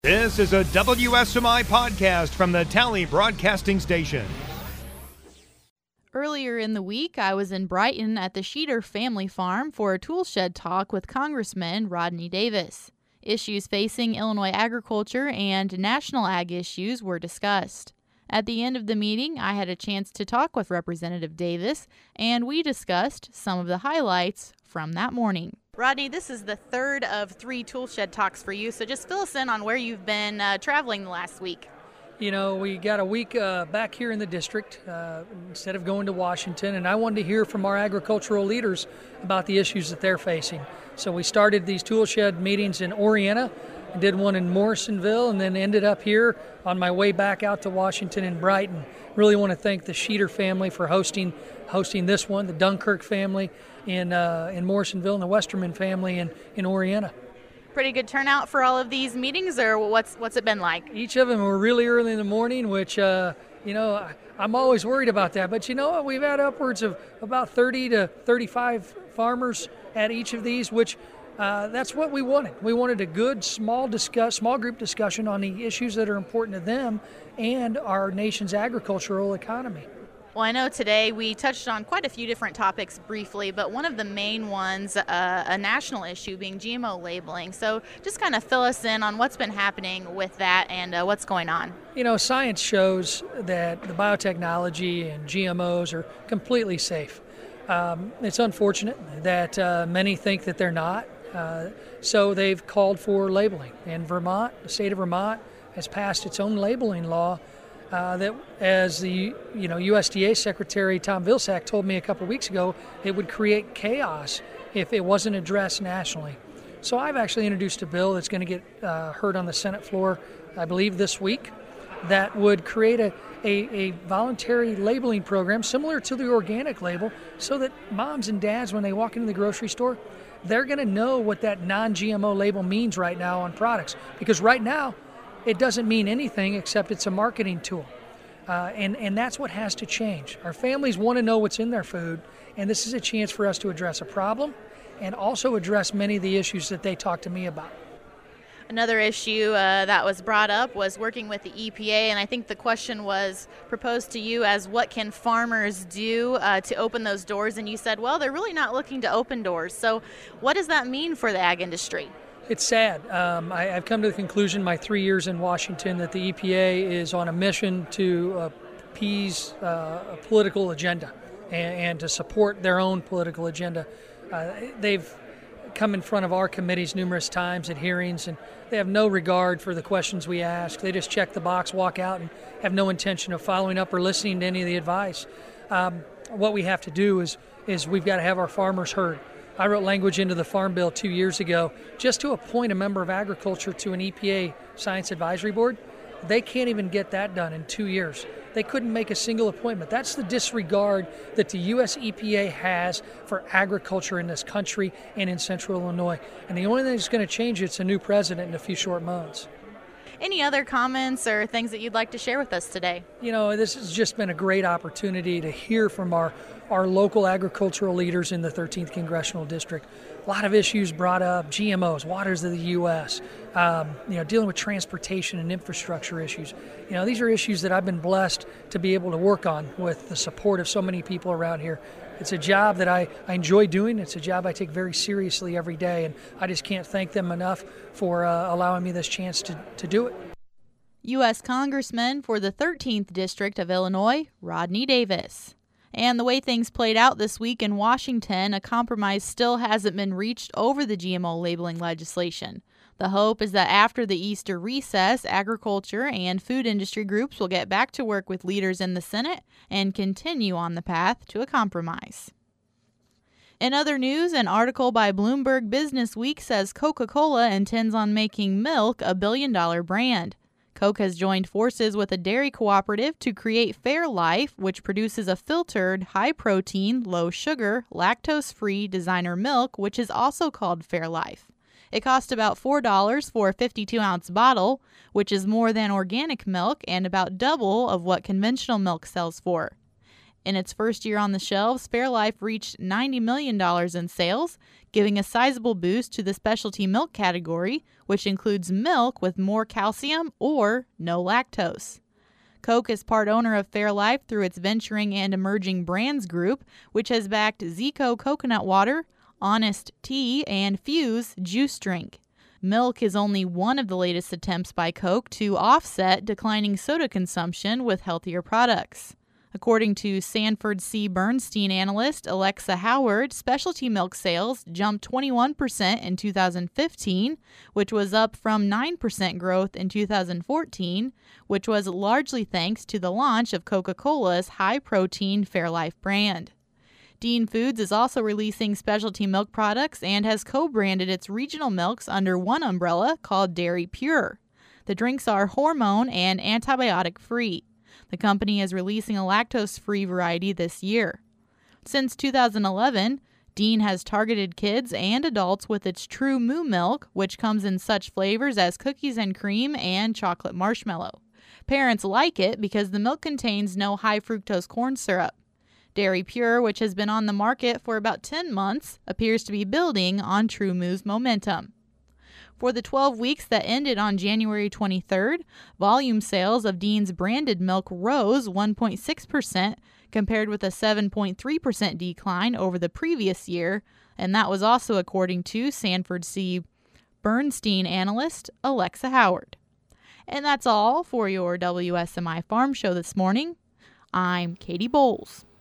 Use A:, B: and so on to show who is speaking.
A: This is a WSMI podcast from the Tally Broadcasting Station.
B: Earlier in the week, I was in Brighton at the Sheeter family farm for a tool shed talk with Congressman Rodney Davis. Issues facing Illinois agriculture and national ag issues were discussed. At the end of the meeting, I had a chance to talk with Representative Davis, and we discussed some of the highlights from that morning. Rodney, this is the third of 3 tool shed talks for you, so just fill us in on where you've been traveling the last week.
C: You know, we got a week back here in the district instead of going to Washington, and I wanted to hear from our agricultural leaders about the issues that they're facing. So we started these tool shed meetings in Oreana, and did one in Morrisonville, and then ended up here on my way back out to Washington in Brighton. Really want to thank the Sheeter family for hosting this one, the Dunkirk family in Morrisonville, and the Westerman family in Oreana.
B: Pretty good turnout for all of these meetings, or what's it been like?
C: Each of them were really early in the morning, which, I'm always worried about that. But you know what? We've had upwards of about 30 to 35 farmers at each of these, which that's what we wanted. We wanted a good small group discussion on the issues that are important to them and our nation's agricultural economy.
B: Well, I know today we touched on quite a few different topics briefly, but one of the main ones, a national issue, being GMO labeling. So just kind of fill us in on what's been happening with that and what's going on.
C: You know, science shows that the biotechnology and GMOs are completely safe. It's unfortunate that many think that they're not. So they've called for labeling. And Vermont, the state of Vermont, has passed its own labeling law that, as the USDA Secretary Tom Vilsack told me a couple of weeks ago, it would create chaos if it wasn't addressed nationally. So I've actually introduced a bill that's going to get heard on the Senate floor, I believe, this week, that would create a voluntary labeling program similar to the organic label, so that moms and dads, when they walk into the grocery store, they're going to know what that non-GMO label means right now on products. Because right now, it doesn't mean anything except it's a marketing tool. And that's what has to change. Our families want to know what's in their food, and this is a chance for us to address a problem and also address many of the issues that they talk to me about.
B: Another issue that was brought up was working with the EPA, and I think the question was proposed to you as what can farmers do to open those doors, and you said, well, they're really not looking to open doors. So what does that mean for the ag industry?
C: It's sad. I've come to the conclusion, my 3 years in Washington, that the EPA is on a mission to appease a political agenda and to support their own political agenda. They've come in front of our committees numerous times at hearings, and they have no regard for the questions we ask. They just check the box, walk out, and have no intention of following up or listening to any of the advice. What we have to do is we've got to have our farmers heard. I wrote language into the Farm Bill 2 years ago just to appoint a member of agriculture to an EPA Science Advisory Board. They can't even get that done in 2 years. They couldn't make a single appointment. That's the disregard that the U.S. EPA has for agriculture in this country and in central Illinois. And the only thing that's going to change it's a new president in a few short months.
B: Any other comments or things that you'd like to share with us today?
C: You know, this has just been a great opportunity to hear from our local agricultural leaders in the 13th Congressional District. A lot of issues brought up: GMOs, waters of the U.S., dealing with transportation and infrastructure issues. You know, these are issues that I've been blessed to be able to work on with the support of so many people around here. It's a job that I enjoy doing. It's a job I take very seriously every day, and I just can't thank them enough for allowing me this chance to do it.
B: U.S. Congressman for the 13th District of Illinois, Rodney Davis. And the way things played out this week in Washington, a compromise still hasn't been reached over the GMO labeling legislation. The hope is that after the Easter recess, agriculture and food industry groups will get back to work with leaders in the Senate and continue on the path to a compromise. In other news, an article by Bloomberg Businessweek says Coca-Cola intends on making milk a billion-dollar brand. Coke has joined forces with a dairy cooperative to create Fairlife, which produces a filtered, high-protein, low-sugar, lactose-free designer milk, which is also called Fairlife. It costs about $4 for a 52-ounce bottle, which is more than organic milk and about double of what conventional milk sells for. In its first year on the shelves, Fairlife reached $90 million in sales, giving a sizable boost to the specialty milk category, which includes milk with more calcium or no lactose. Coke is part owner of Fairlife through its Venturing and Emerging Brands Group, which has backed Zico Coconut Water, Honest Tea, and Fuse Juice Drink. Milk is only one of the latest attempts by Coke to offset declining soda consumption with healthier products. According to Sanford C. Bernstein analyst Alexa Howard, specialty milk sales jumped 21% in 2015, which was up from 9% growth in 2014, which was largely thanks to the launch of Coca-Cola's high-protein Fairlife brand. Dean Foods is also releasing specialty milk products and has co-branded its regional milks under one umbrella called Dairy Pure. The drinks are hormone and antibiotic-free. The company is releasing a lactose-free variety this year. Since 2011, Dean has targeted kids and adults with its True Moo milk, which comes in such flavors as cookies and cream and chocolate marshmallow. Parents like it because the milk contains no high-fructose corn syrup. Dairy Pure, which has been on the market for about 10 months, appears to be building on True Moo's momentum. For the 12 weeks that ended on January 23rd, volume sales of Dean's branded milk rose 1.6% compared with a 7.3% decline over the previous year, and that was also according to Sanford C. Bernstein analyst Alexa Howard. And that's all for your WSMI Farm Show this morning. I'm Katie Bowles.